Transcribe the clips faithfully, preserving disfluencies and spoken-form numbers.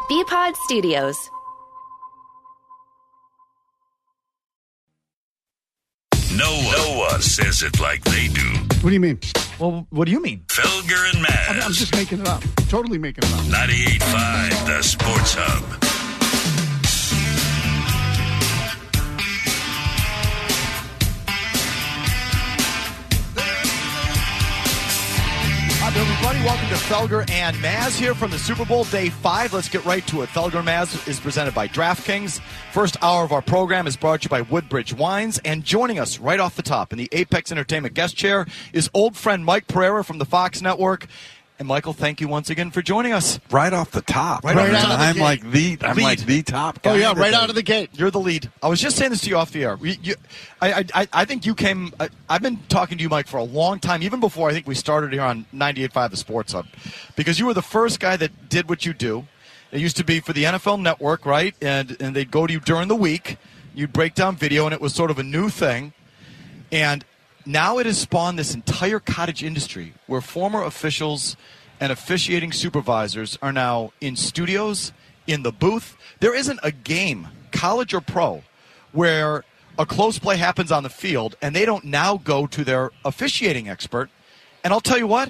B-Pod Studios. No one, no one says it like they do. What do you mean? Well, what do you mean? Felger and Maz. I'm, I'm just making it up. Totally making it up. ninety-eight point five, The Sports Hub. Hi, everybody. Welcome to Felger and Maz here from the Super Bowl Day five. Let's get right to it. Felger and Maz is presented by DraftKings. First hour of our program is brought to you by Woodbridge Wines. And joining us right off the top in the Apex Entertainment guest chair is old friend Mike Pereira from the Fox Network. And Michael, thank you once again for joining us. Right off the top. Right, right out of the I'm gate. like the I'm Lead. like the top guy. Oh, yeah, right out of the gate. You're the lead. I was just saying this to you off the air. You, you, I, I, I think you came. I, I've been talking to you, Mike, for a long time, even before I think we started here on ninety-eight point five The Sports Hub, because you were the first guy that did what you do. It used to be for the N F L Network, right? And and they'd go to you during the week. You'd break down video, and it was sort of a new thing. And now it has spawned this entire cottage industry where former officials and officiating supervisors are now in studios, in the booth. There isn't a game, college or pro, where a close play happens on the field and they don't now go to their officiating expert. And I'll tell you what,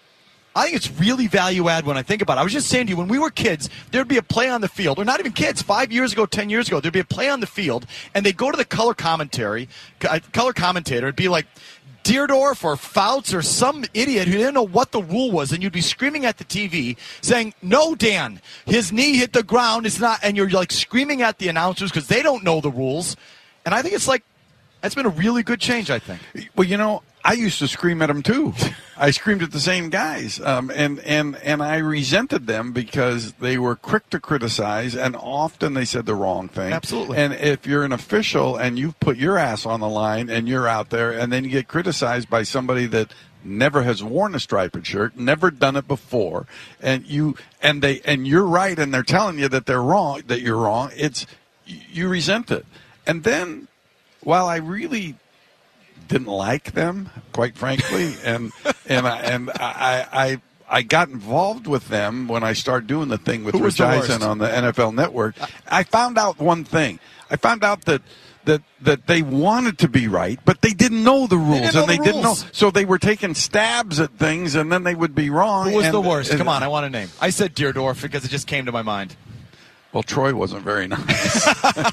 I think it's really value add when I think about it. I was just saying to you, when we were kids, there'd be a play on the field, or not even kids, five years ago, ten years ago, there'd be a play on the field, and they'd go to the color commentary, color commentator, it'd be like, Deerdorf or Fouts or some idiot who didn't know what the rule was, and you'd be screaming at the T V saying, "No, Dan, his knee hit the ground. It's not," and you're like screaming at the announcers because they don't know the rules. And I think it's like that's been a really good change. I think. Well, you know, I used to scream at them too. I screamed at the same guys, um, and and and I resented them because they were quick to criticize, and often they said the wrong thing. Absolutely. And if you're an official and you've put your ass on the line and you're out there, and then you get criticized by somebody that never has worn a striped shirt, never done it before, and you and they and you're right, and they're telling you that they're wrong, that you're wrong. It's you resent it, and then while I really didn't like them, quite frankly, and and I, and I, I I got involved with them when I started doing the thing with Who was Rich the worst? Eisen on the N F L Network. I found out one thing. I found out that that that they wanted to be right, but they didn't know the rules, didn't know and they the didn't know. rules. So they were taking stabs at things, and then they would be wrong. Who was and, the worst? and- Come on, I want a name. I said Deerdorf because it just came to my mind. Well, Troy wasn't very nice.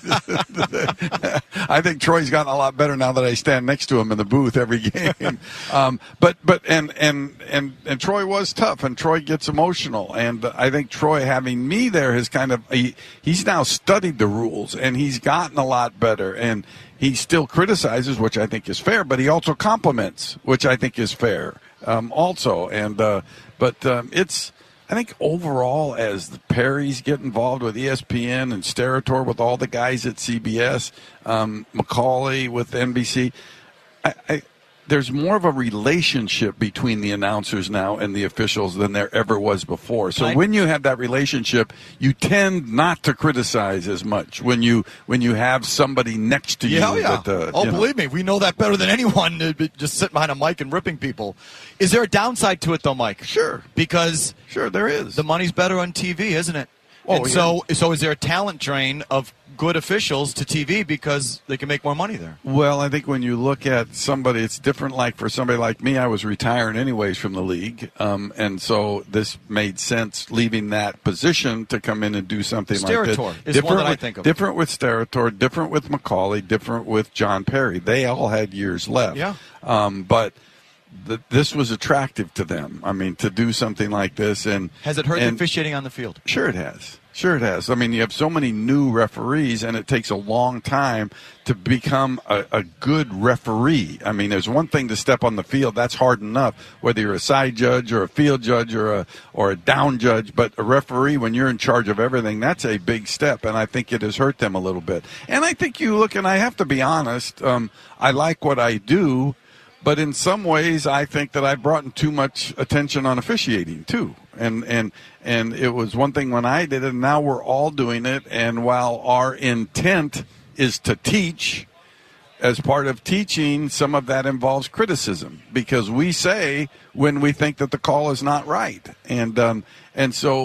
I think Troy's gotten a lot better now that I stand next to him in the booth every game. Um, but but and, and and and Troy was tough, and Troy gets emotional, and I think Troy having me there has kind of he, he's now studied the rules, and he's gotten a lot better, and he still criticizes, which I think is fair, but he also compliments, which I think is fair um, also, and uh, but um, it's. I think overall, as the Perrys get involved with E S P N and Sterator with all the guys at C B S, um, Macaulay with N B C, I, I, there's more of a relationship between the announcers now and the officials than there ever was before. So I, when you have that relationship, you tend not to criticize as much when you when you have somebody next to you. Yeah, oh, yeah. That, uh, oh, you know. believe me, we know that better than anyone. To be just sitting behind a mic and ripping people. Is there a downside to it, though, Mike? Sure, because sure there is. The money's better on T V, isn't it? Oh, and yeah. so, so is there a talent drain of good officials to T V because they can make more money there? Well, I think when you look at somebody, it's different. Like for somebody like me, I was retiring anyways from the league, um, and so this made sense leaving that position to come in and do something Sterator like is this. one that with, I think of. Different with Sterator, different with Macaulay, different with John Perry. They all had years left. Yeah. Um, but the, this was attractive to them. I mean, to do something like this. And has it hurt and, the officiating on the field? Sure it has. Sure it has. I mean, you have so many new referees, and it takes a long time to become a, a good referee. I mean, there's one thing to step on the field. That's hard enough, whether you're a side judge or a field judge or a or a down judge. But a referee, when you're in charge of everything, that's a big step, and I think it has hurt them a little bit. And I think you look, and I have to be honest, um, I like what I do, but in some ways, I think that I've brought in too much attention on officiating, too. And and and it was one thing when I did it, and now we're all doing it. And while our intent is to teach, as part of teaching, some of that involves criticism because we say when we think that the call is not right. And um, and so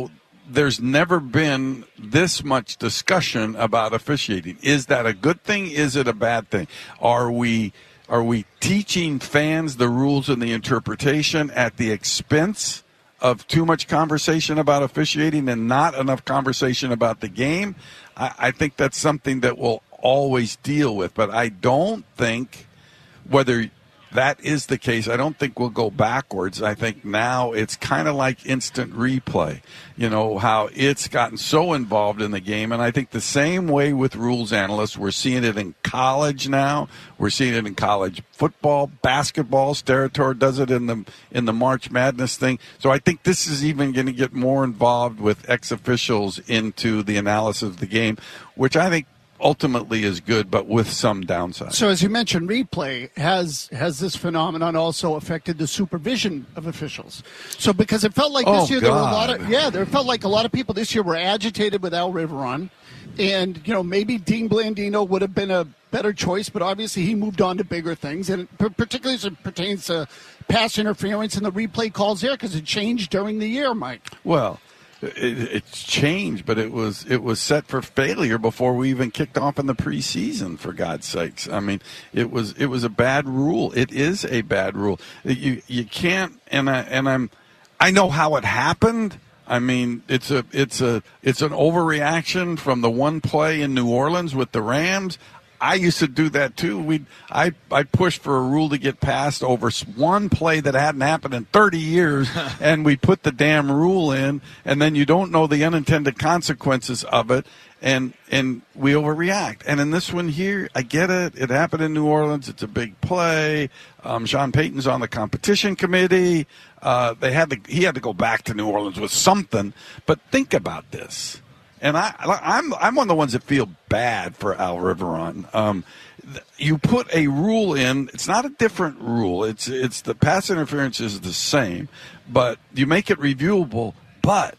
there's never been this much discussion about officiating. Is that a good thing? Is it a bad thing? Are we are we teaching fans the rules and the interpretation at the expense of too much conversation about officiating and not enough conversation about the game? I, I think that's something that we'll always deal with. But I don't think, whether that is the case, I don't think we'll go backwards. I think now it's kind of like instant replay, you know, how it's gotten so involved in the game. And I think the same way with rules analysts, we're seeing it in college now. We're seeing it in college football, basketball. Steratore does it in the in the March Madness thing. So I think this is even going to get more involved with ex-officials into the analysis of the game, which I think ultimately is good, but with some downside. So as you mentioned, replay has has this phenomenon also affected the supervision of officials. So because it felt like this oh, year God. there were a lot of yeah, there felt like a lot of people this year were agitated with Al Riveron, and you know maybe Dean Blandino would have been a better choice, but obviously he moved on to bigger things, and particularly as it pertains to pass interference and the replay calls there, because it changed during the year, Mike. Well. It, it's changed, but it was it was set for failure before we even kicked off in the preseason. For God's sakes, I mean, it was it was a bad rule. It is a bad rule. You you can't, and I and I'm, I know how it happened. I mean, it's a it's a it's an overreaction from the one play in New Orleans with the Rams. I used to do that too. We I I pushed for a rule to get passed over one play that hadn't happened in thirty years, and we put the damn rule in, and then you don't know the unintended consequences of it, and and we overreact. And in this one here, I get it. It happened in New Orleans. It's a big play. Um, Sean Payton's on the competition committee. Uh, they had to he had to go back to New Orleans with something. But think about this. And I, I'm I'm one of the ones that feel bad for Al Riveron. Um, you put a rule in; it's not a different rule. It's it's the pass interference is the same, but you make it reviewable. But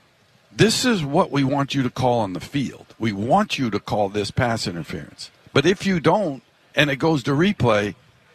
this is what we want you to call on the field. We want you to call this pass interference. But if you don't, and it goes to replay,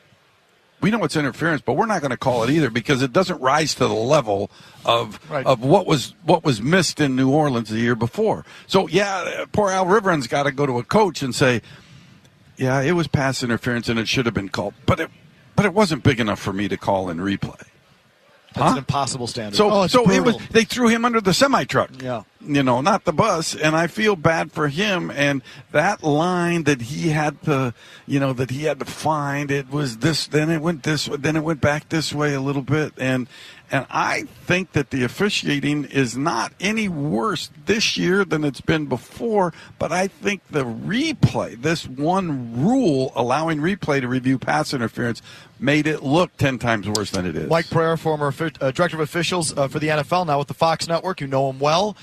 we know it's interference, but we're not going to call it either because it doesn't rise to the level of right. of what was what was missed in New Orleans the year before. So, yeah, poor Al Riveron's got to go to a coach and say, yeah, it was pass interference and it should have been called, but it but it wasn't big enough for me to call in replay. That's huh? an impossible standard. So, oh, so it was. brutal. They threw him under the semi truck. Yeah. You know, not the bus, and I feel bad for him. And that line that he had to, you know, that he had to find, it was this, then it went this way, then it went back this way a little bit, and and I think that the officiating is not any worse this year than it's been before. But I think the replay, this one rule allowing replay to review pass interference, made it look ten times worse than it is. Mike Pereira, former uh, director of officials uh, for the N F L, now with the Fox Network. You know him well.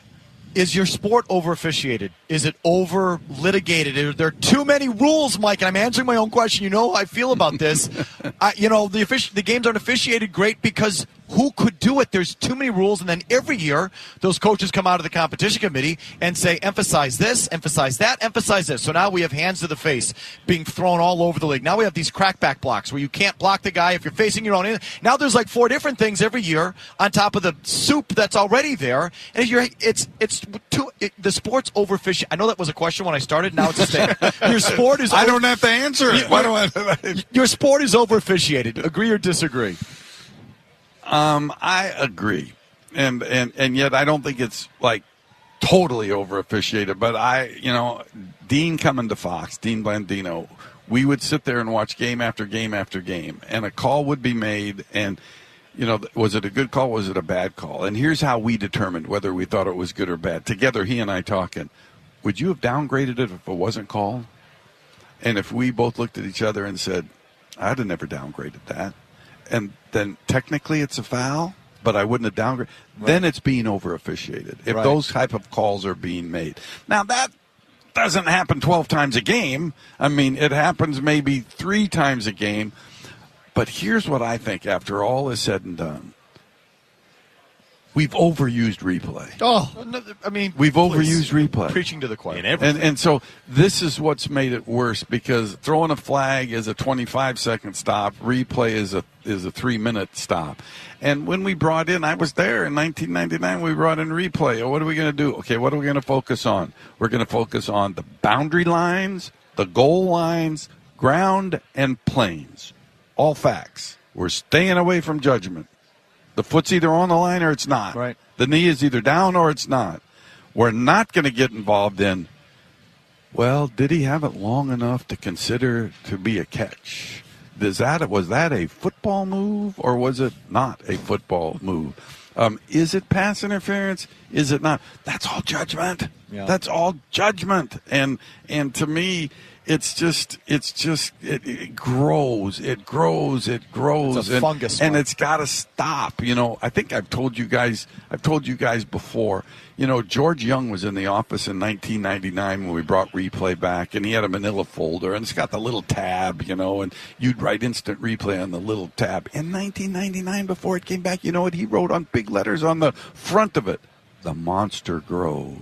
Is your sport over officiated? Is it over litigated? Are there too many rules, Mike? And I'm answering my own question. You know how I feel about this. I, you know, the offici- the games aren't officiated great because who could do it? There's too many rules, and then every year those coaches come out of the competition committee and say, emphasize this, emphasize that, emphasize this. So now we have hands to the face being thrown all over the league. Now we have these crackback blocks where you can't block the guy if you're facing your own end. Now there's like four different things every year on top of the soup that's already there. And if you're, it's it's too, it, the sport's over officiated. I know that was a question when I started. Now it's a statement. Your sport is. I over- don't have to answer it. Why do I? Your sport is over officiated. Agree or disagree? Um, I agree, and and and yet I don't think it's like totally over officiated. But I, you know, Dean coming to Fox, Dean Blandino, we would sit there and watch game after game after game, and a call would be made, and you know, was it a good call? Was it a bad call? And here's how we determined whether we thought it was good or bad. Together, he and I talking. Would you have downgraded it if it wasn't called? And if we both looked at each other and said, I'd have never downgraded that. And then technically it's a foul, but I wouldn't have downgraded. Right. Then it's being over officiated if right. those type of calls are being made. Now, that doesn't happen twelve times a game. I mean, it happens maybe three times a game. But here's what I think after all is said and done. we've overused replay. Oh, No, I mean, We've please. overused replay. Preaching to the choir. In every- And and so this is what's made it worse because throwing a flag is a twenty-five second stop, replay is a is a three minute stop. And when we brought in, I was there in nineteen ninety-nine. We brought in replay. Oh, what are we going to do? Okay, what are we going to focus on? We're going to focus on the boundary lines, the goal lines, ground, and planes. All facts. We're staying away from judgment. The foot's either on the line or it's not. Right. The knee is either down or it's not. We're not going to get involved in, well, did he have it long enough to consider to be a catch? Is that, was that a football move or was it not a football move? Um, is it pass interference? Is it not? That's all judgment. Yeah. That's all judgment. And and to me, it's just it's just it, it grows, it grows, it grows, It's a and, fungus, and Mark. it's got to stop. You know, I think I've told you guys, I've told you guys before. You know, George Young was in the office in nineteen ninety-nine when we brought replay back, and he had a manila folder, and it's got the little tab, you know, and you'd write instant replay on the little tab. In nineteen ninety-nine, before it came back, you know what he wrote on big letters on the front of it? The monster grows.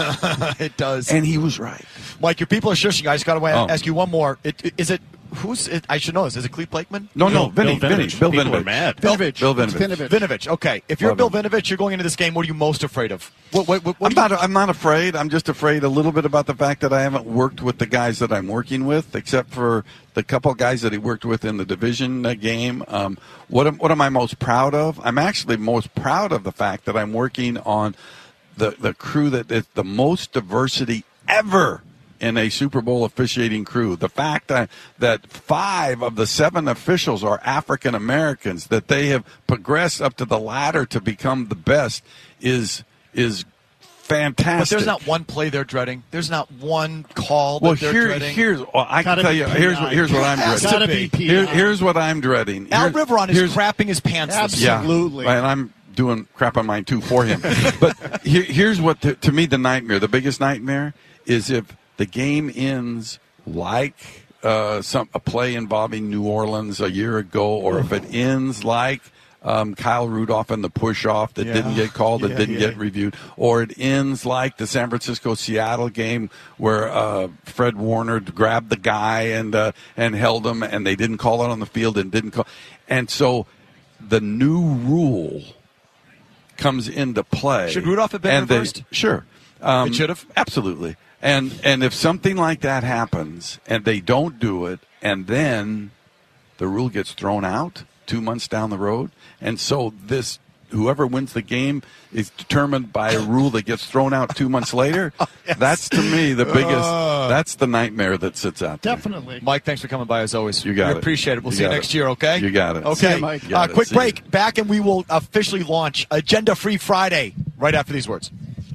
It does. And he was right. Mike, your people are shushing. I just got to Oh. ask you one more. It, is it who's? It, I should know this. Is it Cleve Blakeman? No, no, Bill- Vinny, Bill Vinny, Vinovich. Bill People are Vinovich. mad. Vinovich. Bill It's Vinovich. Vinovich. Vinovich. Okay, if you're Love Bill him. Vinovich, you're going into this game. What are you most afraid of? What? What? what, what I'm do you- not. I'm not afraid. I'm just afraid a little bit about the fact that I haven't worked with the guys that I'm working with, except for the couple guys that he worked with in the division uh, game. Um, what am, What am I most proud of? I'm actually most proud of the fact that I'm working on the the crew that is the most diversity ever in a Super Bowl officiating crew. The fact that, that five of the seven officials are African Americans, that they have progressed up to the ladder to become the best, is is fantastic. But there's not one play they're dreading. There's not one call that well, they're here, dreading. here's well, I can Gotta tell be you. P I. Here's what here's what I'm Has dreading. Gotta be. be P I. Here, here's what I'm dreading. Al Here's- Riveron is here's- crapping his pants. This Yeah, Absolutely. and I'm doing crap on mine too for him. But here, here's what to, to me the nightmare, the biggest nightmare, is if the game ends like uh, some a play involving New Orleans a year ago, or if it ends like um, Kyle Rudolph and the push off that Yeah. didn't get called, that Yeah, didn't yeah. get reviewed, or it ends like the San Francisco Seattle game where uh, Fred Warner grabbed the guy and uh, and held him, and they didn't call it on the field and didn't call, and so the new rule comes into play. Should Rudolph have been and they- reversed? Sure. Um, It should have? Absolutely. And and if something like that happens and they don't do it, and then the rule gets thrown out two months down the road, and so this whoever wins the game is determined by a rule that gets thrown out two months later. Yes. That's to me the biggest. Uh. that's the nightmare that sits out there. Definitely. Mike, thanks for coming by as always. You got we it. appreciate it. We'll You see you got next it. year, okay? You got it. Okay. See you, Mike. You got Uh, it. quick See you. break. Back, and we will officially launch Agenda Free Friday right after these words.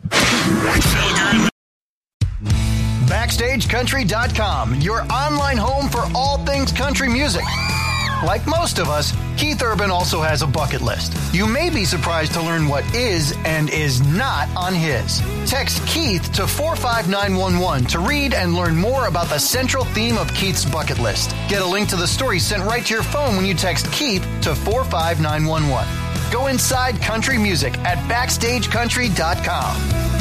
Backstage Country dot com, your online home for all things country music. Like most of us, Keith Urban also has a bucket list. You may be surprised to learn what is and is not on his. Text Keith to four five nine one one to read and learn more about the central theme of Keith's bucket list. Get a link to the story sent right to your phone when you text Keith to four five nine one one. Go inside country music at Backstage Country dot com.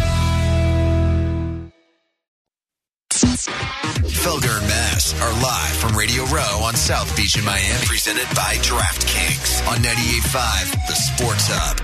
Felger and Mass are live from Radio Row on South Beach in Miami. Presented by DraftKings on ninety-eight point five, The Sports Hub.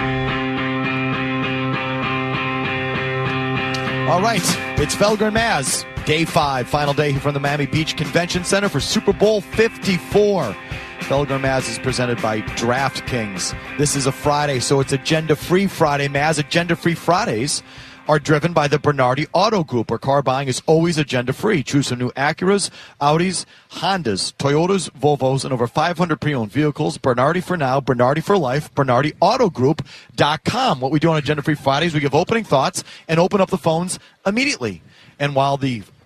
All right, it's Felger and Maz. Day five, final day here from the Miami Beach Convention Center for Super Bowl fifty-four. Felger and Maz is presented by DraftKings. This is a Friday, so it's Agenda-Free Friday. Maz, Agenda-Free Fridays are driven by the Bernardi Auto Group, where car buying is always agenda-free. Choose from new Acuras, Audis, Hondas, Toyotas, Volvos, and over five hundred pre-owned vehicles. Bernardi for now, Bernardi for life, Bernardi Auto Group dot com. What we do on Agenda Free Fridays, we give opening thoughts and open up the phones immediately. And while the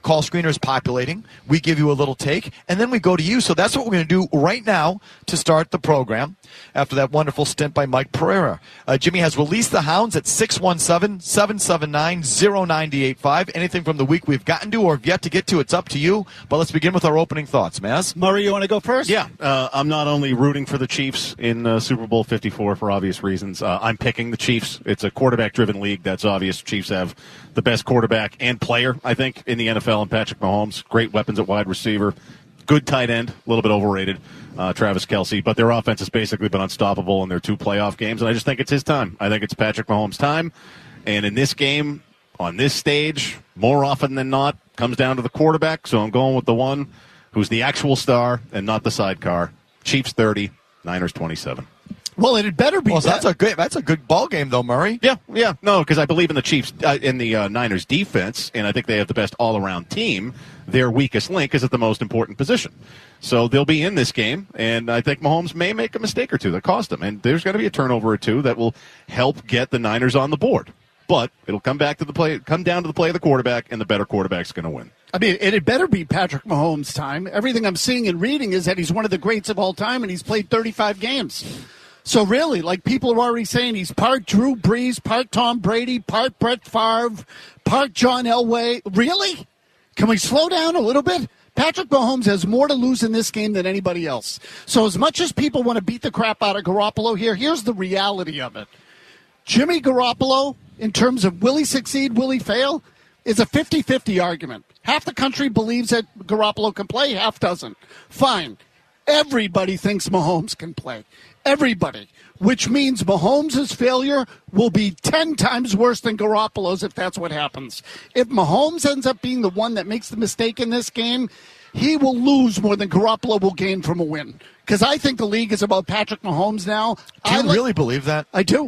call screeners populating. We give you a little take, and then we go to you. So that's what we're going to do right now to start the program after that wonderful stint by Mike Pereira. Uh, Jimmy has released the hounds at six one seven, seven seven nine, zero nine eight five. Anything from the week we've gotten to or have yet to get to, it's up to you. But let's begin with our opening thoughts. Maz? Murray, you want to go first? Yeah. Uh, I'm not only rooting for the Chiefs in uh, Super Bowl fifty-four for obvious reasons. Uh, I'm picking the Chiefs. It's a quarterback-driven league. That's obvious. Chiefs have the best quarterback and player, I think, in the N F L, and Patrick Mahomes. Great weapons at wide receiver. Good tight end. A little bit overrated, uh, Travis Kelce. But their offense has basically been unstoppable in their two playoff games, and I just think it's his time. I think it's Patrick Mahomes' time. And in this game, on this stage, more often than not, comes down to the quarterback. So I'm going with the one who's the actual star and not the sidecar. Chiefs thirty, Niners twenty-seven. Well, it had better be. Well, so that. that's a good that's a good ball game, though, Murray. Yeah, yeah. No, because I believe in the Chiefs, uh, in the uh, Niners defense, and I think they have the best all-around team. Their weakest link is at the most important position. So they'll be in this game, and I think Mahomes may make a mistake or two that cost him. And there's going to be a turnover or two that will help get the Niners on the board. But it'll come back to the play, come down to the play of the quarterback, and the better quarterback's going to win. I mean, it had better be Patrick Mahomes' time. Everything I'm seeing and reading is that he's one of the greats of all time, and he's played thirty-five games. So really, like people are already saying, he's part Drew Brees, part Tom Brady, part Brett Favre, part John Elway. Really? Can we slow down a little bit? Patrick Mahomes has more to lose in this game than anybody else. So as much as people want to beat the crap out of Garoppolo here, here's the reality of it. Jimmy Garoppolo, in terms of will he succeed, will he fail, is a fifty-fifty argument. Half the country believes that Garoppolo can play, half doesn't. Fine. Everybody thinks Mahomes can play. Everybody. Which means Mahomes' failure will be ten times worse than Garoppolo's if that's what happens. If Mahomes ends up being the one that makes the mistake in this game, he will lose more than Garoppolo will gain from a win. Because I think the league is about Patrick Mahomes now. Do you I li- really believe that? I do.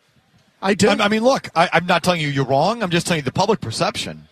I do. I, I mean, look, I, I'm not telling you you're wrong. I'm just telling you the public perception.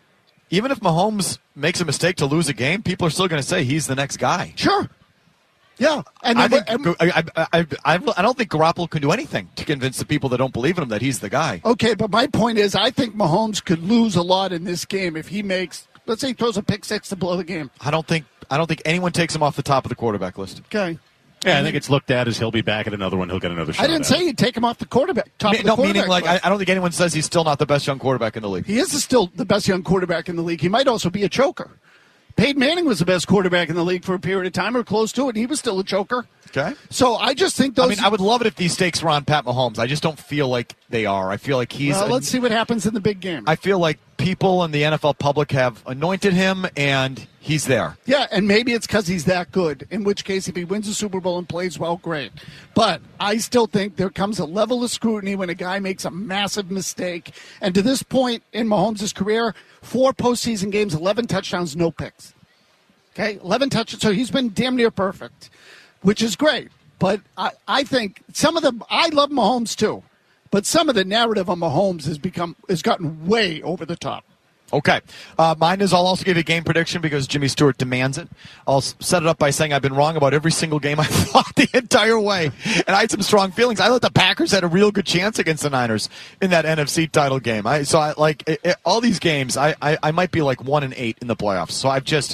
Even if Mahomes makes a mistake to lose a game, people are still going to say he's the next guy. Sure. Yeah. And I, think, and, I, I, I, I don't think Garoppolo can do anything to convince the people that don't believe in him that he's the guy. Okay, but my point is I think Mahomes could lose a lot in this game if he makes, let's say he throws a pick six to blow the game. I don't think I don't think anyone takes him off the top of the quarterback list. Okay. Yeah, I think it's looked at as he'll be back at another one. He'll get another shot. I didn't say you'd take him off the quarterback. Top Me, of the no, quarterback meaning like list. I, I don't think anyone says he's still not the best young quarterback in the league. He is still the best young quarterback in the league. He might also be a choker. Peyton Manning was the best quarterback in the league for a period of time or close to it, and he was still a choker. Okay. So I just think those. I mean, I would love it if these stakes were on Pat Mahomes. I just don't feel like they are. I feel like he's. Well, a, let's see what happens in the big game. I feel like people in the N F L public have anointed him, and he's there. Yeah, and maybe it's because he's that good, in which case if he wins the Super Bowl and plays well, great. But I still think there comes a level of scrutiny when a guy makes a massive mistake. And to this point in Mahomes' career, four postseason games, eleven touchdowns, no picks. Okay, eleven touchdowns. So he's been damn near perfect, which is great. But I, I think some of the – I love Mahomes too. But some of the narrative on Mahomes has become has gotten way over the top. Okay. Uh, mine is I'll also give you a game prediction because Jimmy Stewart demands it. I'll set it up by saying I've been wrong about every single game I thought the entire way. And I had some strong feelings. I thought the Packers had a real good chance against the Niners in that N F C title game. I So, I like, it, it, all these games, I, I, I might be like one and eight in the playoffs. So I've just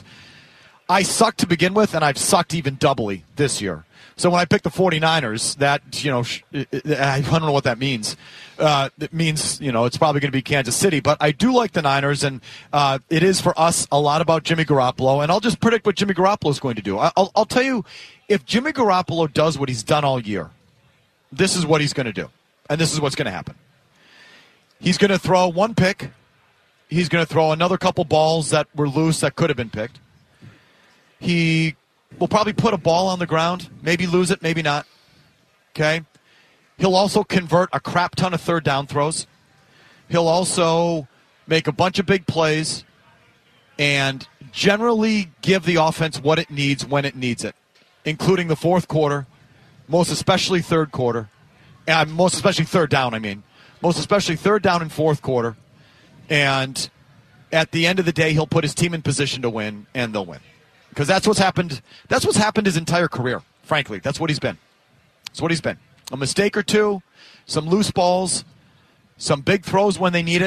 – I sucked to begin with, and I've sucked even doubly this year. So when I pick the 49ers, that, you know, I don't know what that means. Uh, it means, you know, it's probably going to be Kansas City. But I do like the Niners, and uh, it is for us a lot about Jimmy Garoppolo. And I'll just predict what Jimmy Garoppolo is going to do. I'll, I'll tell you, if Jimmy Garoppolo does what he's done all year, this is what he's going to do. And this is what's going to happen. He's going to throw one pick. He's going to throw another couple balls that were loose that could have been picked. He will probably put a ball on the ground, maybe lose it, maybe not. Okay? He'll also convert a crap ton of third down throws. He'll also make a bunch of big plays and generally give the offense what it needs when it needs it, including the fourth quarter, most especially third quarter, and most especially third down, I mean. Most especially third down and fourth quarter. And at the end of the day, he'll put his team in position to win, and they'll win. Because that's what's happened. That's what's happened his entire career, frankly. That's what he's been. That's what he's been. A mistake or two, some loose balls, some big throws when they need it,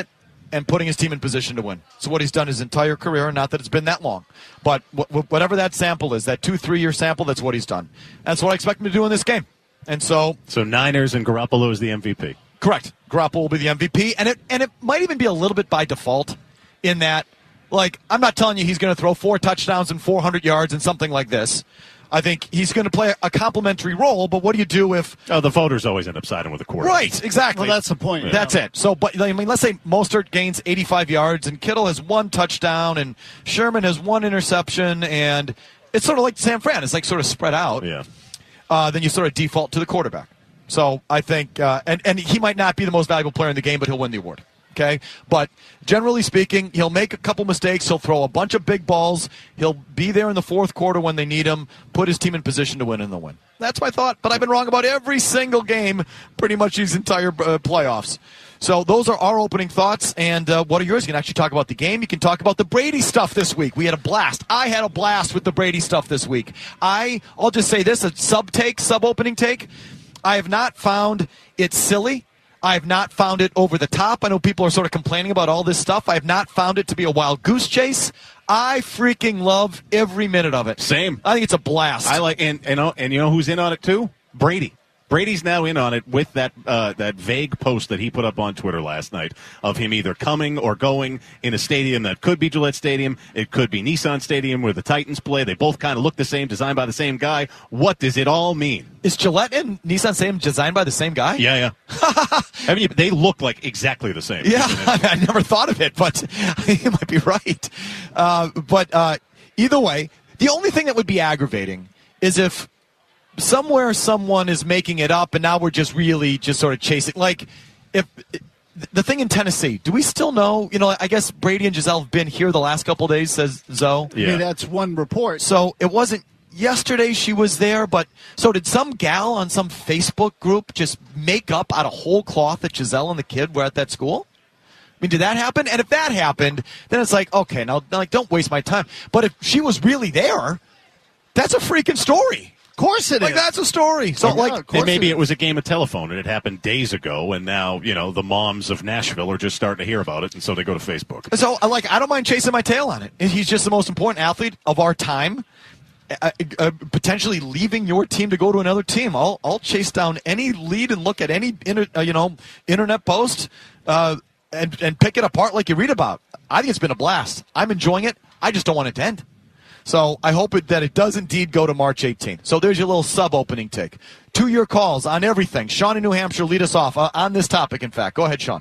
and putting his team in position to win. So what he's done his entire career, not that it's been that long, but w- whatever that sample is, that two, three-year sample, that's what he's done. That's what I expect him to do in this game. And so... So Niners and Garoppolo is the M V P. Correct. Garoppolo will be the M V P, and it and it might even be a little bit by default in that, like, I'm not telling you he's going to throw four touchdowns and four hundred yards and something like this. I think he's going to play a complimentary role, but what do you do if... Oh, the voters always end up siding with the quarterback. Right, exactly. Well, that's the point. Yeah. That's it. So, but I mean, let's say Mostert gains eighty-five yards, and Kittle has one touchdown, and Sherman has one interception, and it's sort of like San Fran. It's like sort of spread out. Yeah. Uh, then you sort of default to the quarterback. So I think, uh, and, and he might not be the most valuable player in the game, but he'll win the award. Okay? But generally speaking, he'll make a couple mistakes. He'll throw a bunch of big balls. He'll be there in the fourth quarter when they need him, put his team in position to win and they'll win. That's my thought, but I've been wrong about every single game pretty much these entire uh, playoffs. So those are our opening thoughts, and uh, what are yours? You can actually talk about the game. You can talk about the Brady stuff this week. We had a blast. I had a blast with the Brady stuff this week. I, I'll just say this, a sub-take, sub-opening take. I have not found it silly. I have not found it over the top. I know people are sort of complaining about all this stuff. I have not found it to be a wild goose chase. I freaking love every minute of it. Same. I think it's a blast. I like, and and, and you know who's in on it too? Brady. Brady's now in on it with that uh, that vague post that he put up on Twitter last night of him either coming or going in a stadium that could be Gillette Stadium. It could be Nissan Stadium where the Titans play. They both kind of look the same, designed by the same guy. What does it all mean? Is Gillette and Nissan Stadium designed by the same guy? Yeah, yeah. I mean, they look like exactly the same. Yeah, I never thought of it, but you might be right. Uh, but uh, either way, the only thing that would be aggravating is if somewhere someone is making it up and now we're just really just sort of chasing. Like, if the thing in Tennessee, do we still know, you know, I guess Brady and Giselle have been here the last couple of days, says Zoe. Yeah. I mean, that's one report. So it wasn't yesterday she was there, but so did some gal on some Facebook group just make up out of whole cloth that Giselle and the kid were at that school? I mean, did that happen? And if that happened, then it's like, okay, now, like, don't waste my time. But if she was really there, that's a freaking story. Of course it like, is. That's a story. So, Yeah, like, of course And maybe it it was a game of telephone, and it happened days ago, and now, you know, the moms of Nashville are just starting to hear about it, and so they go to Facebook. so, like, I don't mind chasing my tail on it. He's just the most important athlete of our time. Uh, uh, potentially leaving your team to go to another team. I'll I'll chase down any lead and look at any inter, uh, you know internet post uh, and and pick it apart like you read about. I think it's been a blast. I'm enjoying it. I just don't want it to end. So I hope it, that it does indeed go to March eighteenth. So there's your little sub-opening take. To your calls on everything. Sean in New Hampshire, lead us off uh, on this topic, in fact. Go ahead, Sean.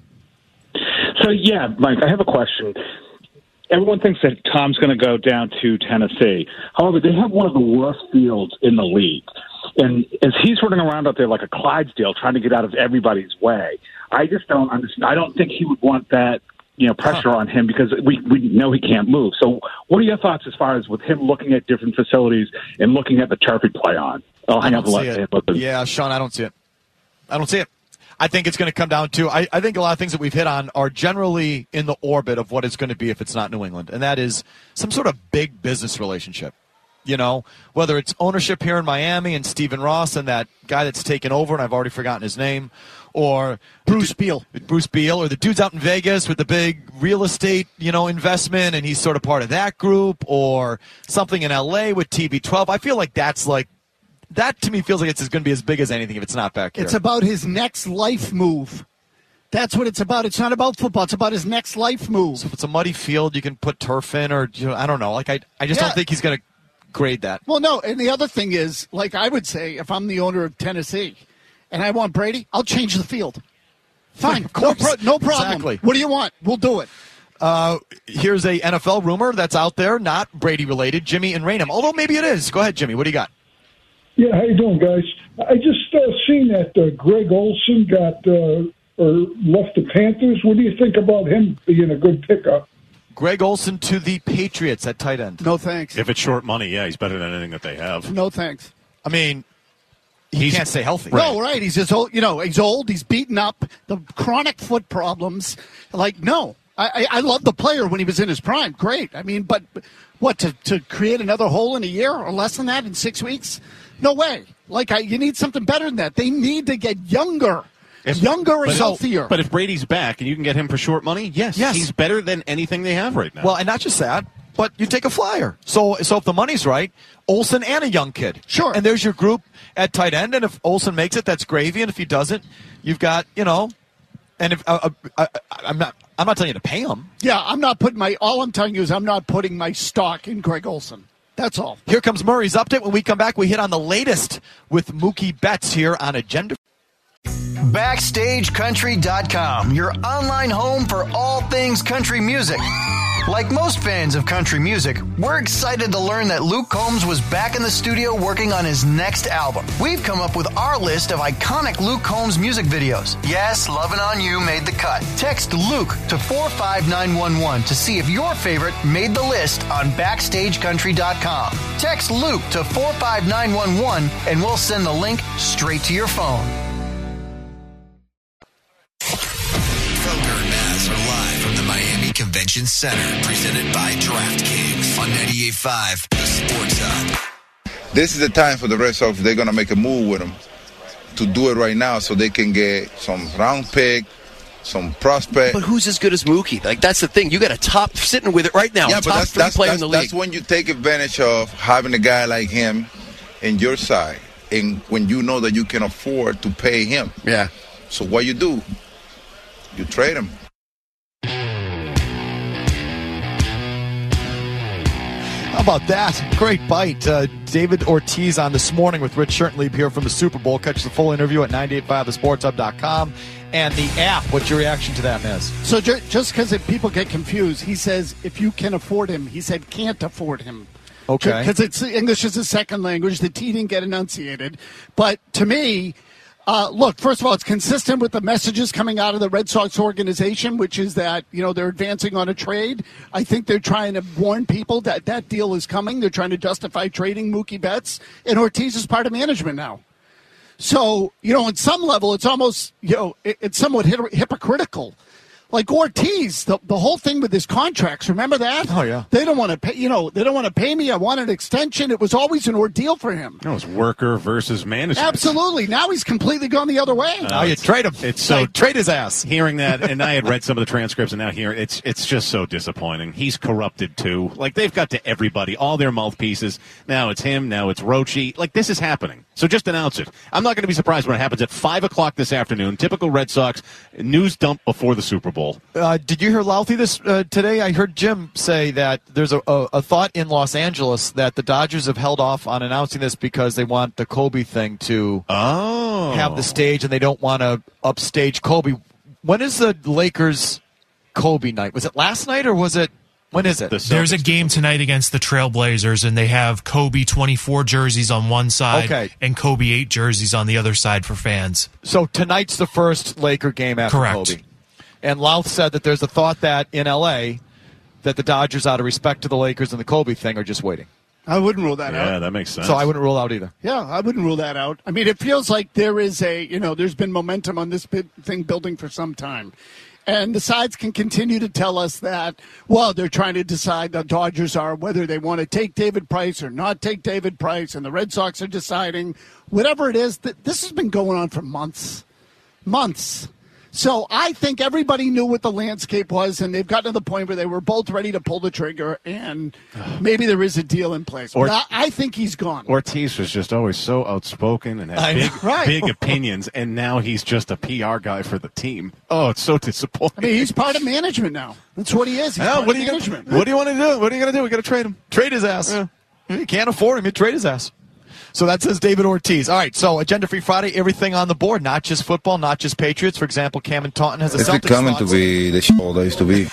So, yeah, Mike, I have a question. Everyone thinks that Tom's going to go down to Tennessee. However, they have one of the worst fields in the league. And as he's running around out there like a Clydesdale trying to get out of everybody's way, I just don't understand. I don't think he would want that, you know, pressure on him because we, we know he can't move. So what are your thoughts as far as with him looking at different facilities and looking at the turf he play on? I'll hang up the left. Yeah, Sean, I don't see it. I don't see it. I think it's going to come down to, I, I think a lot of things that we've hit on are generally in the orbit of what it's going to be if it's not New England, and that is some sort of big business relationship. You know, whether it's ownership here in Miami and Stephen Ross and that guy that's taken over, and I've already forgotten his name, or Bruce Beal. Bruce Beal, or the dudes out in Vegas with the big real estate, you know, investment, and he's sort of part of that group, or something in L A with T B twelve. I feel like that's like, that to me feels like it's going to be as big as anything if it's not back here. It's about his next life move. That's what it's about. It's not about football. It's about his next life move. So if it's a muddy field, you can put turf in, or, you know, I don't know. Like, I, I just Yeah. don't think he's going to grade that. Well, no, and the other thing is, like I would say, if I'm the owner of Tennessee and I want Brady, I'll change the field. Fine. Of course. No, pro- no problem. Exactly. What do you want? We'll do it. Uh, here's a N F L rumor that's out there, not Brady-related, Jimmy and Raynham. Although maybe it is. Go ahead, Jimmy. What do you got? Yeah, how you doing, guys? I just uh, seen that uh, Greg Olsen got uh, or left the Panthers. What do you think about him being a good pickup? Greg Olsen to the Patriots at tight end. No thanks. If it's short money, yeah, he's better than anything that they have. No thanks. I mean, he He's- can't stay healthy. No, right. He's just old. You know, he's old. He's beaten up. The chronic foot problems. Like, no. I, I, I love the player when he was in his prime. Great. I mean, but what, to, to create another hole in a year or less than that in six weeks? No way. Like, I, you need something better than that. They need to get younger. If, younger and but, healthier. But if Brady's back and you can get him for short money, yes, Yes. he's better than anything they have right now. Well, and not just that, but you take a flyer. So, so if the money's right, Olsen and a young kid. Sure. And there's your group at tight end, and if Olsen makes it, that's gravy, and if he doesn't, you've got, you know, and if uh, uh, I, I'm not, I'm not telling you to pay him. Yeah, I'm not putting my. All I'm telling you is I'm not putting my stock in Greg Olsen. That's all. Here comes Murray's update. When we come back, we hit on the latest with Mookie Betts here on Agenda. Backstage Country dot com, your online home for all things country music. Like most fans of country music, we're excited to learn that Luke Combs was back in the studio working on his next album. We've come up with our list of iconic Luke Combs music videos. Yes, Lovin' On You made the cut. Text Luke to four five nine one one to see if your favorite made the list on Backstage Country dot com. Text Luke to four five nine one one and we'll send the link straight to your phone. Kroger and Maz are live from the Miami Convention Center, presented by DraftKings on ninety-eight point five, the Sports Hub. This is the time for the Red Sox. They're going to make a move with them to do it right now so they can get some round pick, some prospect. But who's as good as Mookie? Like, that's the thing. You got a top sitting with it right now. Yeah, top but that's, three that's, player that's, in the league. that's when you take advantage of having a guy like him in your side, and when you know that you can afford to pay him. Yeah. So what you do, you trade him. How about that? Great bite. Uh, David Ortiz on this morning with Rich Shirtlieb here from the Super Bowl. Catch the full interview at ninety-eight point five the sports hub dot com and the app. What's your reaction to that, Miz? So ju- just because people get confused, he says if you can afford him. He said can't afford him. Okay. Because it's English is a second language. The T didn't get enunciated. But to me, uh, look, first of all, it's consistent with the messages coming out of the Red Sox organization, which is that, you know, they're advancing on a trade. I think they're trying to warn people that that deal is coming. They're trying to justify trading Mookie Betts. And Ortiz is part of management now. So, you know, on some level, it's almost, you know, it, it's somewhat hip- hypocritical. Like Ortiz, the, the whole thing with his contracts, remember that? Oh, yeah. They don't want to pay, you know, they don't want to pay me. I want an extension. It was always an ordeal for him. No, it's worker versus management. Absolutely. Now he's completely gone the other way. Uh, Now you trade him. It's so Like, trade his ass. Hearing that, and I had read some of the transcripts, and now hearing it's it's just so disappointing. He's corrupted too. Like they've got to everybody, all their mouthpieces. Now it's him. Now it's Rochi. Like this is happening. So just announce it. I'm not going to be surprised when it happens at five o'clock this afternoon. Typical Red Sox news dump before the Super Bowl. Uh, did you hear Louthie this uh, today? I heard Jim say that there's a, a, a thought in Los Angeles that the Dodgers have held off on announcing this because they want the Kobe thing to oh. have the stage, and they don't want to upstage Kobe. When is the Lakers Kobe night? Was it last night or was it? When is it? The There's a game tonight against the Trailblazers, and they have Kobe twenty-four jerseys on one side Okay. and Kobe eight jerseys on the other side for fans. So tonight's the first Laker game after Correct. Kobe. And Louth said that there's a thought that in L A that the Dodgers, out of respect to the Lakers and the Kobe thing, are just waiting. I wouldn't rule that out. Yeah, that makes sense. So I wouldn't rule out either. Yeah, I wouldn't rule that out. I mean, it feels like there is a, you know, there's been momentum on this bit thing building for some time. And the sides can continue to tell us that, well, they're trying to decide, the Dodgers are, whether they want to take David Price or not take David Price, and the Red Sox are deciding. Whatever it is, th- this has been going on for months. Months. So I think everybody knew what the landscape was, and they've gotten to the point where they were both ready to pull the trigger, and maybe there is a deal in place. But Or- I, I think he's gone. Ortiz was just always so outspoken and I had know, big, right. big opinions, and now he's just a P R guy for the team. Oh, it's so disappointing. I mean, he's part of management now. That's what he is. He's Yeah, part what, of are you management. gonna, what do you want to do? What are you going to do? We got to trade him. Trade his ass. Yeah. You can't afford him. You trade his ass. So that says David Ortiz. All right, so Agenda Free Friday, everything on the board, not just football, not just Patriots. For example, Cam and Taunton has a It's Celtics becoming to thoughts. be the show that used to be.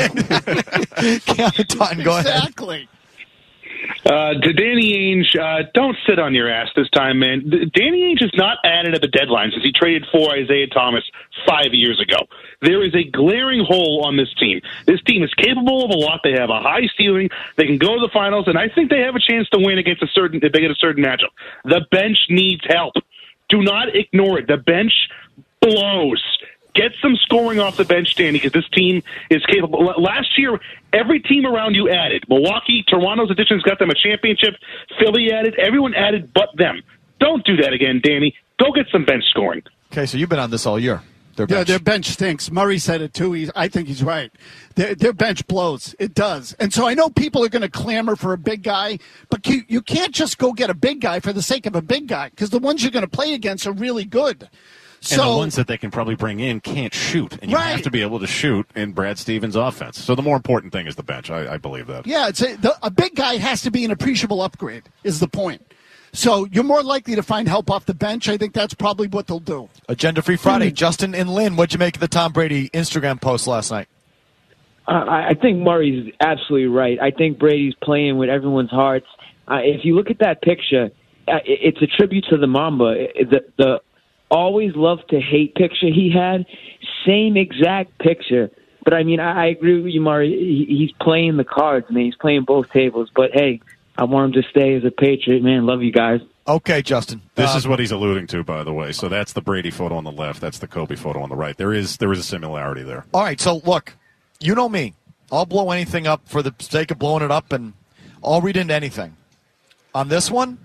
Cam and Taunton, go ahead. Exactly. Uh, to Danny Ainge, uh, don't sit on your ass this time, man. Danny Ainge has not added at the deadline since he traded for Isaiah Thomas five years ago. There is a glaring hole on this team. This team is capable of a lot. They have a high ceiling. They can go to the finals, and I think they have a chance to win against a certain if they get a certain matchup. The bench needs help. Do not ignore it. The bench blows. Get some scoring off the bench, Danny, because this team is capable. Last year, every team around you added. Milwaukee, Toronto's additions got them a championship. Philly added. Everyone added but them. Don't do that again, Danny. Go get some bench scoring. Okay, so you've been on this all year. Their Yeah, bench. their bench stinks. Murray said it too. He's, I think he's right. Their, their bench blows. It does. And so I know people are going to clamor for a big guy, but you, you can't just go get a big guy for the sake of a big guy because the ones you're going to play against are really good. So, and the ones that they can probably bring in can't shoot, and you Right. have to be able to shoot in Brad Stevens' offense. So the more important thing is the bench. I, I believe that. Yeah, it's a, the, a big guy has to be an appreciable upgrade is the point. So you're more likely to find help off the bench. I think that's probably what they'll do. Agenda Free Friday. Justin and Lynn, what'd you make of the Tom Brady Instagram post last night? Uh, I I think Murray's absolutely right. I think Brady's playing with everyone's hearts. Uh, if you look at that picture, uh, it, it's a tribute to the Mamba. It, the, the always love to hate picture he had, same exact picture. But, I mean, I, I agree with you, Murray. He, he's playing the cards, man. He's playing both tables. But, hey, I want him to stay as a Patriot, man. Love you guys. Okay, Justin. This Uh, is what he's alluding to, by the way. So that's the Brady photo on the left. That's the Kobe photo on the right. There is there is a similarity there. All right, so look, you know me. I'll blow anything up for the sake of blowing it up, and I'll read into anything. On this one,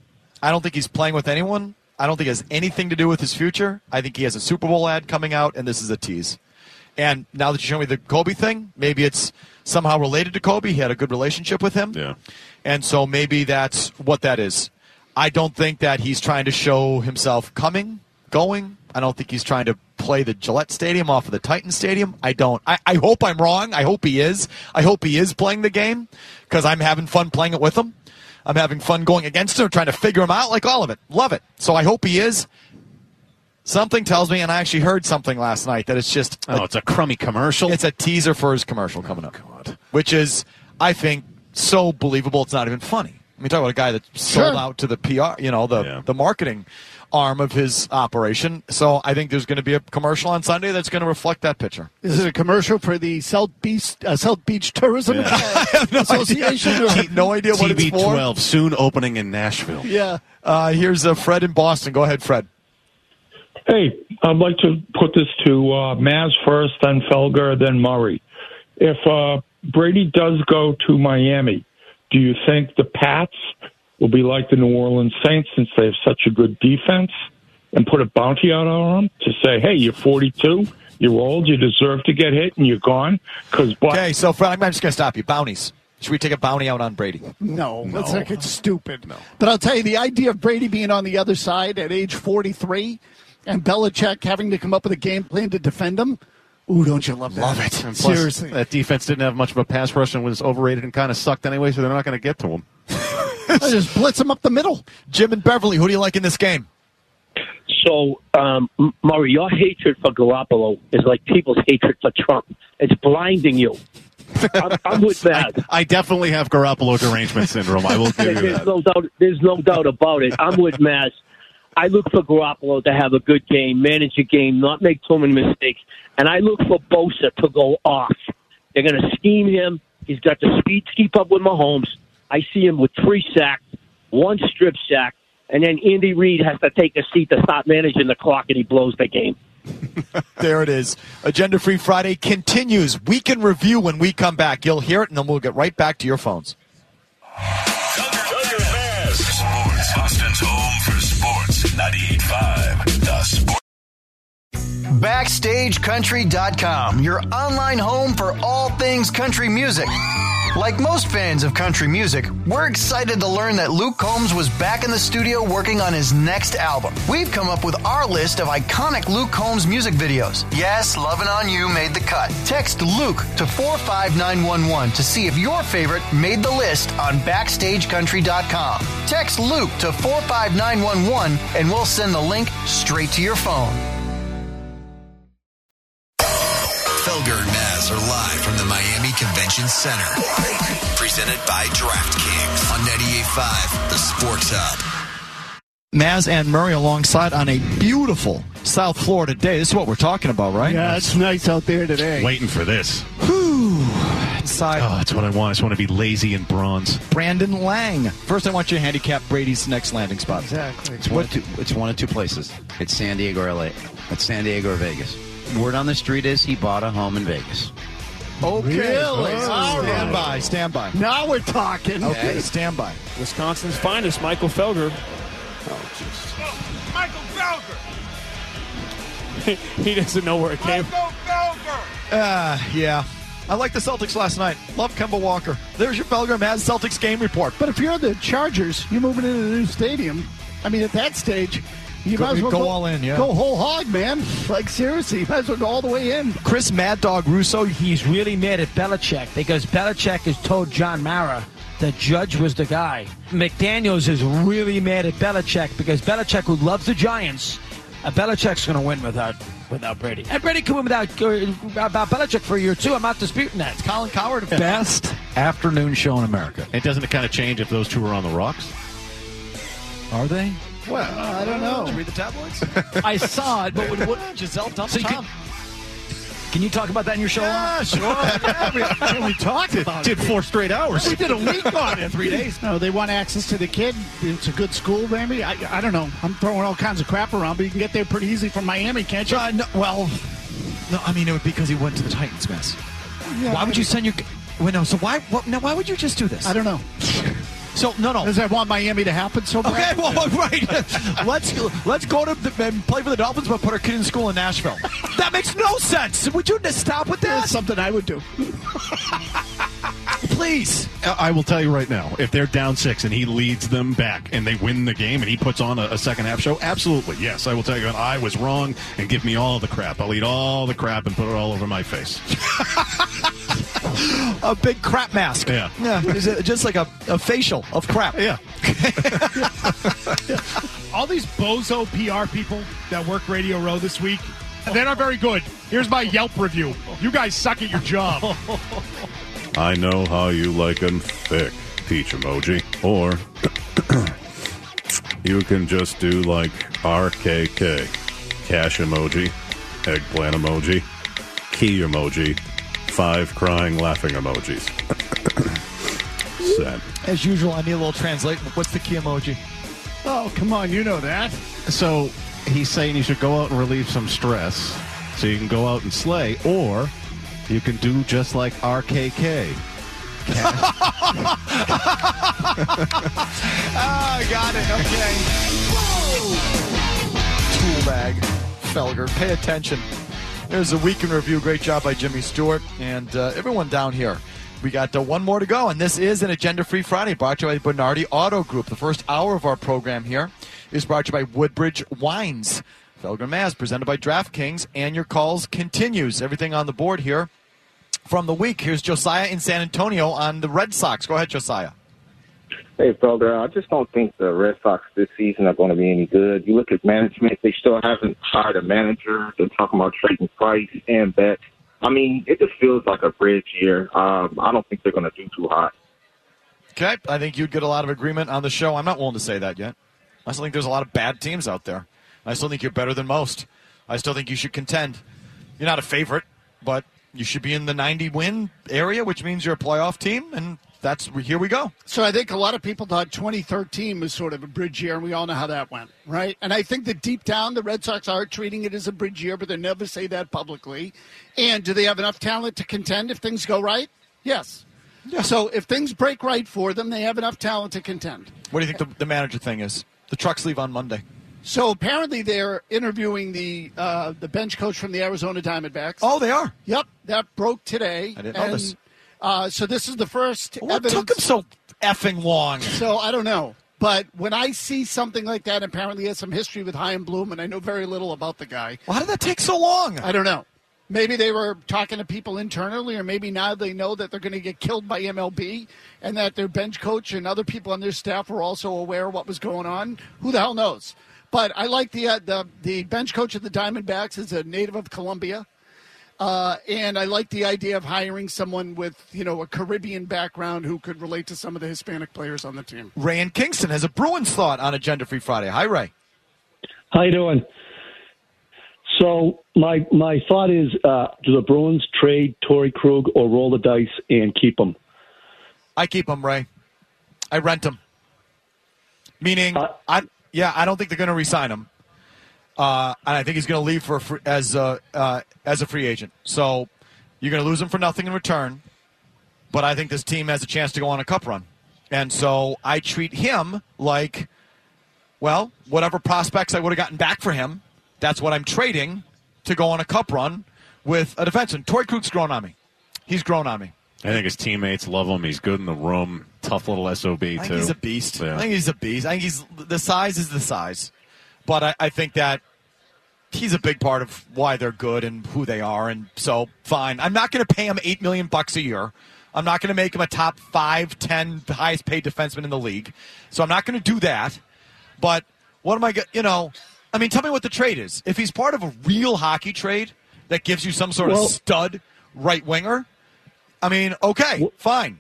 I don't think he's playing with anyone. I don't think it has anything to do with his future. I think he has a Super Bowl ad coming out, and this is a tease. And now that you show me the Kobe thing, maybe it's somehow related to Kobe. He had a good relationship with him. Yeah. And so maybe that's what that is. I don't think that he's trying to show himself coming, going. I don't think he's trying to play the Gillette Stadium off of the Titan Stadium. I don't. I, I hope I'm wrong. I hope he is. I hope he is playing the game because I'm having fun playing it with him. I'm having fun going against him, trying to figure him out, like all of it. Love it. So I hope he is. Something tells me, and I actually heard something last night, that it's just... Oh, a, it's a crummy commercial? It's a teaser for his commercial coming up. Oh, God. Which is, I think, so believable it's not even funny. I mean, talk about a guy that sold Sure. out to the P R, you know, the, Yeah. the marketing arm of his operation. So I think there's going to be a commercial on Sunday that's going to reflect that picture. Is it a commercial for the South Beach, uh, South Beach Tourism uh, Association? or- No idea what T it's B for. twelve, soon opening in Nashville. Yeah. Uh, here's uh, Fred in Boston. Go ahead, Fred. Hey, I'd like to put this to uh, Maz first, then Felger, then Murray. If uh, Brady does go to Miami, do you think the Pats will be like the New Orleans Saints since they have such a good defense and put a bounty out on them to say, hey, you're forty-two, you're old, you deserve to get hit, and you're gone? Because Okay, so Fred, I'm just going to stop you. Bounties. Should we take a bounty out on Brady? No, that's like it's stupid. No. But I'll tell you, the idea of Brady being on the other side at age forty-three and Belichick having to come up with a game plan to defend him, ooh, don't you love that? Love it. And plus, Seriously. that defense didn't have much of a pass rush and was overrated and kind of sucked anyway, so they're not going to get to him. I just blitz him up the middle. Jim and Beverly, who do you like in this game? So, um, Murray, your hatred for Garoppolo is like people's hatred for Trump. It's blinding you. I'm, I'm with that. I, I definitely have Garoppolo derangement syndrome. I will give you There's that. no doubt. There's no doubt about it. I'm with Maz. I look for Garoppolo to have a good game, manage a game, not make too many mistakes, and I look for Bosa to go off. They're going to scheme him. He's got the speed to keep up with Mahomes. I see him with three sacks, one strip sack, and then Andy Reid has to take a seat to stop managing the clock, and he blows the game. There it is. Agenda Free Friday continues. Week in review when we come back. You'll hear it, and then we'll get right back to your phones. Sports, Boston's home for sports. ninety-eight point five, The Sport. Backstage Country dot com, your online home for all things country music. Like most fans of country music, we're excited to learn that Luke Combs was back in the studio working on his next album. We've come up with our list of iconic Luke Combs music videos. Yes, Lovin' On You made the cut. Text Luke to four five nine one one to see if your favorite made the list on Backstage Country dot com. Text Luke to four five nine one one and we'll send the link straight to your phone. Felger and Maz are live from the Miami Convention Center. Presented by DraftKings on ninety-eight point five, The Sports Hub. Maz and Murray alongside on a beautiful South Florida day. This is what we're talking about, right? Yeah, it's nice out there today. Waiting for this. Whew. Inside. Oh, that's what I want. I just want to be lazy in bronze. Brandon Lang. First, I want you to handicap Brady's next landing spot. Exactly. It's one, of two, it's one of two places. It's San Diego or L A. It's San Diego or Vegas. Word on the street is he bought a home in Vegas. Okay. Really? Oh, All stand right. by. Stand by. Now we're talking. Okay, stand by. Wisconsin's finest, Michael Felger. Michael Felger. he doesn't know where it came from. Uh, yeah. I like the Celtics last night. Love Kemba Walker. There's your Felger Maz Celtics game report. But if you're the Chargers, you're moving into the new stadium. I mean, at that stage, you Go- might as well go go all in, yeah. Go whole hog, man. Like, seriously, you might as well go all the way in. Chris Mad Dog Russo. He's really mad at Belichick because Belichick has told John Mara that Judge was the guy. McDaniels is really mad at Belichick because Belichick, who loves the Giants, uh, Belichick's going to win without without Brady. And Brady can win without uh, about Belichick for a year, too. I'm not disputing that. Colin Cowherd. Best afternoon show in America. And doesn't it kind of change if those two are on the rocks? Are they? Well, I don't know. Did you read the tabloids? I saw it, but what, what, Giselle dumped So you Tom. can you talk about that in your show? Yeah, sure. Yeah, we, we talked about Did it. four straight hours. We did a week on it. Three days. No, they want access to the kid. It's a good school, maybe. I, I don't know. I'm throwing all kinds of crap around, but you can get there pretty easy from Miami, can't you? Uh, no, well, no, I mean, it would be because he went to the Titans, mess. Yeah, Why would you send your... Wait, no, so why, what, no, why would you just do this? I don't know. So, no, no. Because I want Miami to happen so bad. Okay, well, right. let's let's go to the, and play for the Dolphins, but put our kid in school in Nashville. That makes no sense. Would you just stop with that? That's something I would do. Please. I will tell you right now, if they're down six and he leads them back and they win the game and he puts on a, a second half show, absolutely, yes. I will tell you, and I was wrong, and give me all the crap. I'll eat all the crap and put it all over my face. A big crap mask. Yeah. Yeah, is it just like a, a facial of crap. Yeah. All these bozo P R people that work Radio Row this week, they're not very good. Here's my Yelp review. You guys suck at your job. I know how you like 'em thick, peach emoji. Or you can just do like R K K, cash emoji, eggplant emoji, key emoji, five crying laughing emojis. Send. As usual, I need a little translate. What's the key emoji? Oh, come on. You know that. So he's saying you should go out and relieve some stress so you can go out and slay, or you can do just like R K K. Ah, got it. Okay. Tool bag. Felger. Pay attention. There's a week in review. Great job by Jimmy Stewart and uh, everyone down here. We got uh, one more to go, and this is an Agenda-Free Friday brought to you by Bernardi Auto Group. The first hour of our program here is brought to you by Woodbridge Wines. Felger and Maz, presented by DraftKings, and your calls continues. Everything on the board here from the week. Here's Josiah in San Antonio on the Red Sox. Go ahead, Josiah. Hey, Felder, I just don't think the Red Sox this season are going to be any good. You look at management, they still haven't hired a manager. They're talking about trading Price and Betts. I mean, it just feels like a bridge year. Um, I don't think they're going to do too hot. Okay, I think you'd get a lot of agreement on the show. I'm not willing to say that yet. I still think there's a lot of bad teams out there. I still think you're better than most. I still think you should contend. You're not a favorite, but you should be in the ninety win area, which means you're a playoff team, and that's here we go. So I think a lot of people thought twenty thirteen was sort of a bridge year, and we all know how that went, right? And I think that deep down, the Red Sox are treating it as a bridge year, but they never say that publicly. And do they have enough talent to contend if things go right? Yes. Yeah. So if things break right for them, they have enough talent to contend. What do you think the, the manager thing is? The trucks leave on Monday. So apparently they're interviewing the uh, the bench coach from the Arizona Diamondbacks. Oh, they are? Yep, that broke today. I didn't know and, this. Uh, so this is the first What evidence. took him so effing long? So I don't know. But when I see something like that, apparently he has some history with Chaim Bloom, and I know very little about the guy. Why did that take so long? I don't know. Maybe they were talking to people internally, or maybe now they know that they're going to get killed by M L B and that their bench coach and other people on their staff were also aware of what was going on. Who the hell knows? But I like the uh, the, the bench coach of the Diamondbacks is a native of Colombia. Uh, and I like the idea of hiring someone with, you know, a Caribbean background who could relate to some of the Hispanic players on the team. Ray in Kingston has a Bruins thought on Agenda Free Friday. Hi, Ray. How you doing? So my my thought is, uh, do the Bruins trade Torrey Krug or roll the dice and keep him? I keep him, Ray. I rent him. Meaning, uh, I yeah, I don't think they're going to re-sign him. Uh, and I think he's going to leave for a free, as a, uh, as a free agent. So you're going to lose him for nothing in return. But I think this team has a chance to go on a cup run. And so I treat him like, well, whatever prospects I would have gotten back for him, that's what I'm trading to go on a cup run with a defenseman. Torrey Krug's grown on me. He's grown on me. I think his teammates love him. He's good in the room. Tough little S O B, I think too. he's a beast. Yeah. I think he's a beast. I think he's the size is the size. But I, I think that he's a big part of why they're good and who they are. And so, fine. I'm not going to pay him eight million dollars bucks a year. I'm not going to make him a top five, ten highest paid defenseman in the league. So I'm not going to do that. But what am I going to, you know, I mean, tell me what the trade is. If he's part of a real hockey trade that gives you some sort Well- of stud right winger, I mean, okay, fine.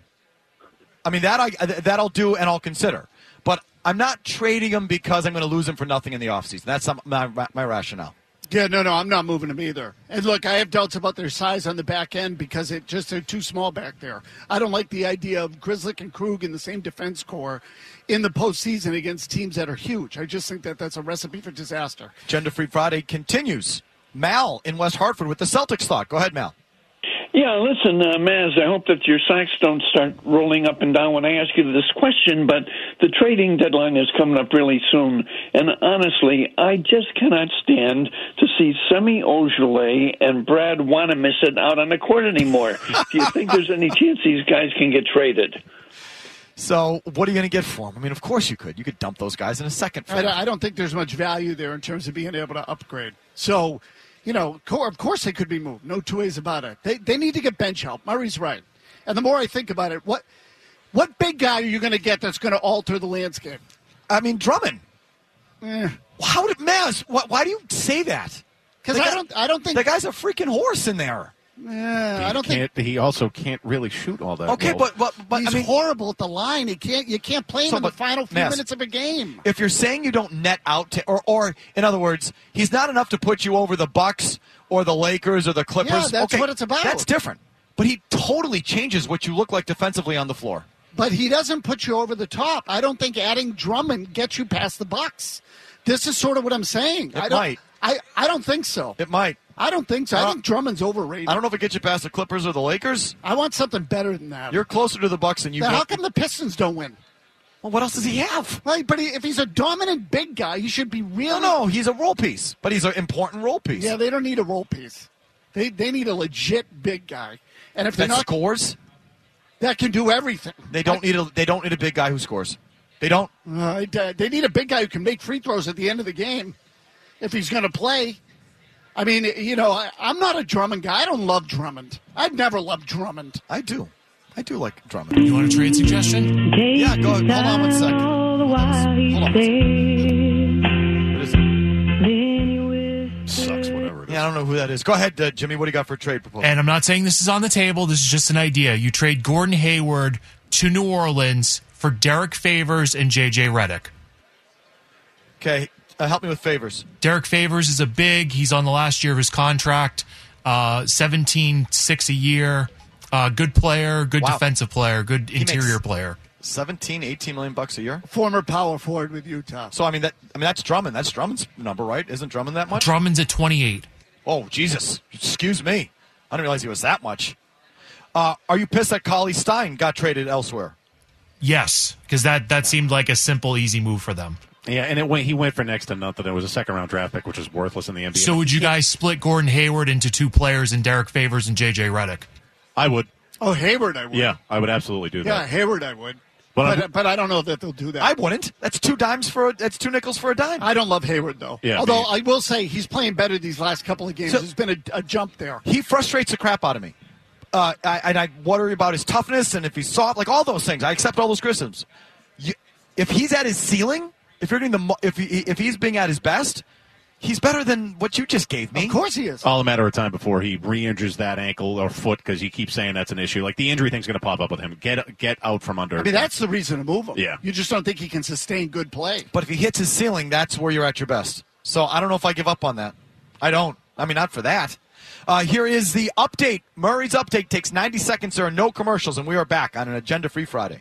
I mean, that, I, that I'll do and I'll consider. But I'm not trading him because I'm going to lose him for nothing in the offseason. That's my, my rationale. Yeah, no, no, I'm not moving them either. And look, I have doubts about their size on the back end because it just they're too small back there. I don't like the idea of Grzelcyk and Krug in the same defense core in the postseason against teams that are huge. I just think that that's a recipe for disaster. Agenda Free Friday continues. Mal in West Hartford with the Celtics thought. Go ahead, Mal. Yeah, listen, uh, Maz, I hope that your socks don't start rolling up and down when I ask you this question, but the trading deadline is coming up really soon. And honestly, I just cannot stand to see Semi Ojeleye and Brad Wanamason out on the court anymore. Do you think there's any chance these guys can get traded? So what are you going to get for them? I mean, of course you could. You could dump those guys in a second. For I, them. I don't think there's much value there in terms of being able to upgrade. So, you know, of course they could be moved. No two ways about it. They they need to get bench help. Murray's right. And the more I think about it, what what big guy are you going to get that's going to alter the landscape? I mean, Drummond. Eh. How did Maz? Why, why do you say that? Because I don't I don't think the guy's a freaking horse in there. Yeah, I don't can't, think he also can't really shoot all that. Okay, well. but but but he's I mean, horrible at the line. He can't you can't play him So, in the but, final few Mass, minutes of a game. if you're saying you don't net out, to, or or in other words, he's not enough to put you over the Bucks or the Lakers or the Clippers. Yeah, that's okay, what it's about. That's different. But he totally changes what you look like defensively on the floor. But he doesn't put you over the top. I don't think adding Drummond gets you past the Bucks. This is sort of what I'm saying. It I don't, might. I, I don't think so. It might. I don't think so. I Uh, think Drummond's overrated. I don't know if it gets you past the Clippers or the Lakers. I want something better than that. You're closer to the Bucks than you. Now, get. how come the Pistons don't win? Well, what else does he have? Right, but he, if he's a dominant big guy, he should be really. No, no, he's a role piece, but he's an important role piece. Yeah, they don't need a role piece. They they need a legit big guy, and if they're that not scores, that can do everything. they don't need a they don't need a big guy who scores. They don't. Uh, they need a big guy who can make free throws at the end of the game if he's going to play. I mean, you know, I, I'm not a Drummond guy. I don't love Drummond. I've never loved Drummond. I do. I do like Drummond. You want a trade suggestion? Yeah, go ahead. Hold on one second. Hold on one second. What is it? Sucks, whatever it is. Yeah, I don't know who that is. Go ahead, uh, Jimmy. What do you got for a trade proposal? And I'm not saying this is on the table. This is just an idea. You trade Gordon Hayward to New Orleans for Derek Favors and J J Redick. Okay, uh, help me with Favors. Derek Favors is a big. He's on the last year of his contract. Uh, seventeen six a year. Uh, good player, good Wow. defensive player, good He interior makes player. seventeen, eighteen million bucks a year. Former power forward with Utah. So I mean that. I mean that's Drummond. That's Drummond's number, right? Isn't Drummond that much? Drummond's at twenty-eight. Oh Jesus! Excuse me. I didn't realize he was that much. Uh, are you pissed that Cauley Stein got traded elsewhere? Yes, because that, that seemed like a simple, easy move for them. Yeah, and it went, he went for next to nothing. It was a second-round draft pick, which is worthless in the N B A. So would you guys split Gordon Hayward into two players in Derek Favors and J J Redick? I would. Oh, Hayward, I would. Yeah, I would absolutely do Yeah, that. Hayward, I would. But But, I'm- but, I don't know that they'll do that. I wouldn't. That's two dimes for. A, that's two nickels for a dime. I don't love Hayward, though. Yeah, Although me- I will say he's playing better these last couple of games. So- There's been a, a jump there. He frustrates the crap out of me. Uh, I, and I worry about his toughness and if he's soft, like all those things. I accept all those criticisms. You, if he's at his ceiling, if you're doing the, mo- if he, if he's being at his best, he's better than what you just gave me. Of course he is. All a matter of time before he re-injures that ankle or foot because you keep saying that's an issue. Like the injury thing's going to pop up with him. Get get out from under. I mean, that's the reason to move him. Yeah. You just don't think he can sustain good play. But if he hits his ceiling, that's where you're at your best. So I don't know if I give up on that. I don't. I mean, not for that. Uh, here is the update. Murray's update takes ninety seconds. There are no commercials, and we are back on an Agenda Free Friday.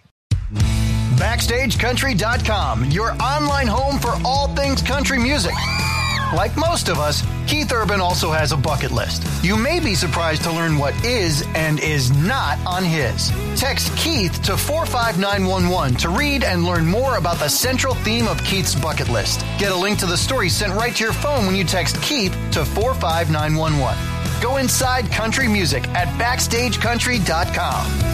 Backstage Country dot com, your online home for all things country music. Like most of us, Keith Urban also has a bucket list. You may be surprised to learn what is and is not on his. Text Keith to four five nine one one to read and learn more about the central theme of Keith's bucket list. Get a link to the story sent right to your phone when you text Keith to four five nine one one. Go inside country music at backstage country dot com.